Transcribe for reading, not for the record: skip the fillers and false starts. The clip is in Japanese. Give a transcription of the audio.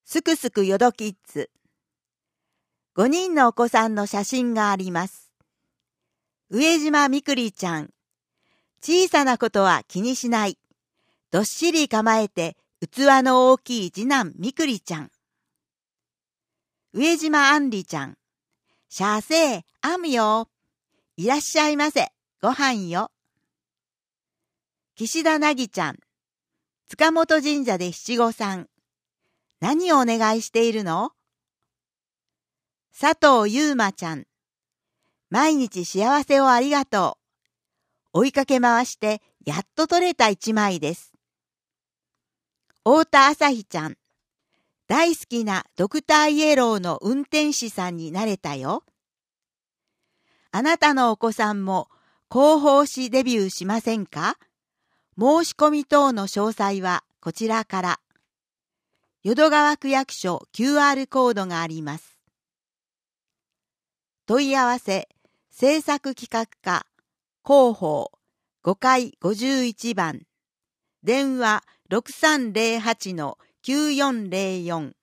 すくすくよどキッズ。5人のお子さんの写真があります。上島みくりちゃん。小さなことは気にしない。どっしり構えて器の大きい次男みくりちゃん。上島あんりちゃん。写生あむよ。いらっしゃいませ。ご飯よ。岸田なぎちゃん。塚本神社で七五三。何をお願いしているの？佐藤ゆうまちゃん。毎日幸せをありがとう。追いかけ回してやっと撮れた一枚です。太田あさひちゃん。大好きなドクターイエローの運転士さんになれたよ。あなたのお子さんも広報誌デビューしませんか？申し込み等の詳細はこちらから。淀川区役所 QR コードがあります。問い合わせ、制作企画課、広報、5階51番、電話 6308-9404